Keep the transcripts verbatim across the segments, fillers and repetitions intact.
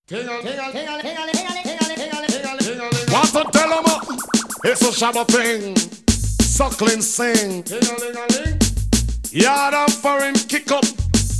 Want to tell them uh, it's a shabba thing. Suckling sing. Yard of foreign kick up.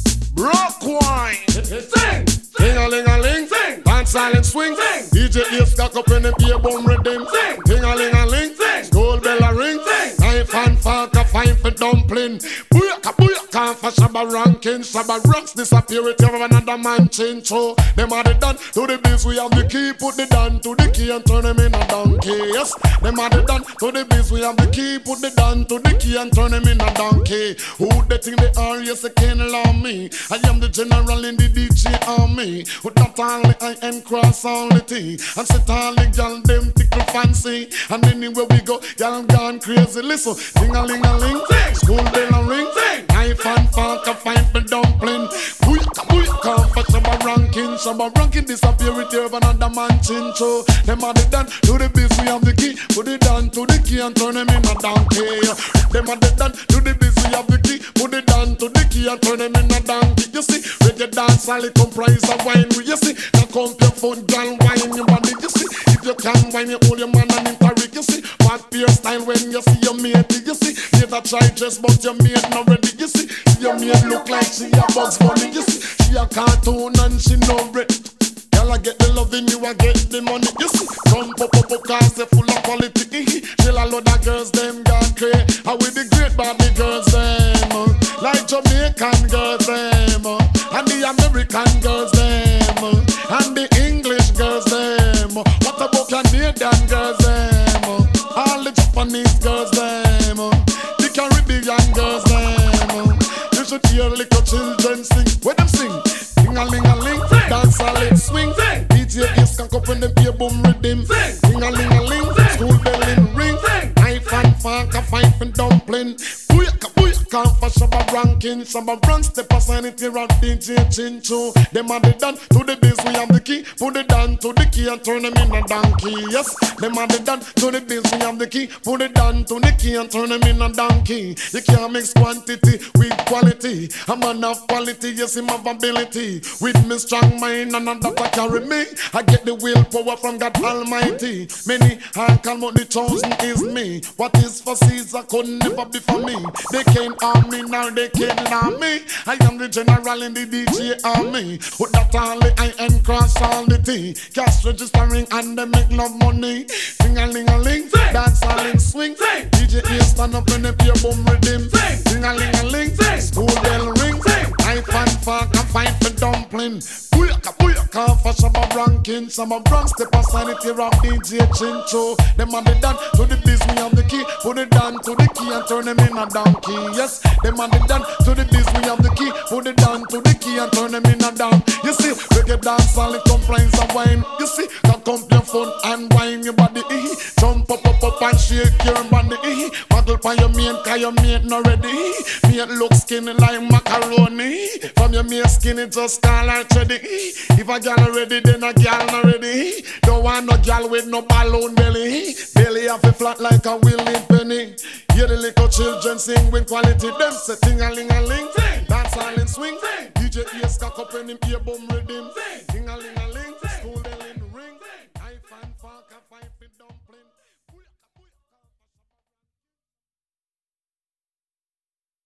Broke wine. Sing. Ting-a-ling-a-ling. Sing. Dance silent swing. Sing. D J ears stuck up in the beer bum rhythm. Sing. Ting-a-ling-a-ling. Sing. School bell a ring. Sing. Knife and fork a fine for dumpling. Booyaka booyaka for Shabba ranking. Shabba rocks disappear with you another man change. So them are the done to the biz. We have the key. Put the down to the key and turn them in a donkey. Yes. Them are the done to the biz. We have the key. Put the down to the key and turn them in a donkey. Who they think they are? Yes, they can't allow me. I am the general in the D J army. With that only I and cross all the T. And sit all the gal them tickle fancy. And anywhere we go, gal gone crazy. Listen, ting-a-ling-a-ling, school bell a ring, knife and fork a fine for dumpling. Booyaka booyaka for Shabba ranking. Shabba ranking disappear with you another man chin. So them are the done to the biz. We have the key. Put it down to the key and turn them in a donkey. Them are the done to the biz. We have the key. Put it down to the key and turn them in a donkey. You see, reggae dance all it comprise of wine. You see, now come your phone, girl, wine your body. You see, if you can wine, you hold your man and interrick. You see, what peer style when you see your mate. You see, never try dress, but your mate not ready. You see, your mate look like she a Bugs Bunny. You see, she a cartoon and she no bread. Girl, I get the loving, you I get the money. You see, come pop up up cause they full of quality. Still a lot of girls, them gone crazy. How with the great body girls, them uh, like Jamaican girls, them uh, and the American girls, them uh, and the English girls, them uh, what about Canadian girls, them uh, all the Japanese girls, them uh, the Caribbean girls, them uh, you should hear little children sing. When them sing, ting-a-ling-a-ling, dance a leg swing. D J is cock up when them beer boom rhythm. Ting-a-ling-a-ling, school bell in ring. Knife and fork a fight and dumpling. Booyaka booyaka for Shabba ranking. Shabba rank step aside it here at D J Chincho. Them are the done to the biz. We have the key. Put it down to the key and turn them in a donkey. Yes, them are the done to the biz. We have the key. Put it down to the key and turn them in a donkey. You can't mix quantity with quality. A man of quality, yes, him have ability. With me strong mind and that I carry me. I get the willpower from God Almighty. Many are called, but the chosen is me. What is for Caesar could never be for me. They can't harm me, now they can't harm me. I am the general in the D J army. With that only I and cross all the T. Cash registering and they make love money. Ting-a-ling-a-ling, dance all in swing. D J here stand up when they play boom rhythm. Ting-a-ling-a-ling, school bell ring. Knife and fork and fight for dumpling. Booyaka booyaka for Shabba ranking. Shabba rank step aside it here of D J Chincho. Them are the done to the biz. We have the key. Put it down to the key and turn them in a donkey. Yes, them are the done to the biz. We have the key. Put it down to the key and turn them in a down. You see, reggae dance all it complains of wine. You see, cock up your phone and wine your body. Eh. Jump up up up and shake your body. Eh. Model for your mate, cause your mate not ready. Mate look skinny like macaroni. From your mate skinny just call her ready. If a gal ready, then a gal not ready. Don't want no gal with no balloon belly. Belly have a flat like a willing penny. Hear the little children sing with quality. Them say ting-a-ling-a-ling, dance all in swing. D J ears cock up in him ear boom rhythm.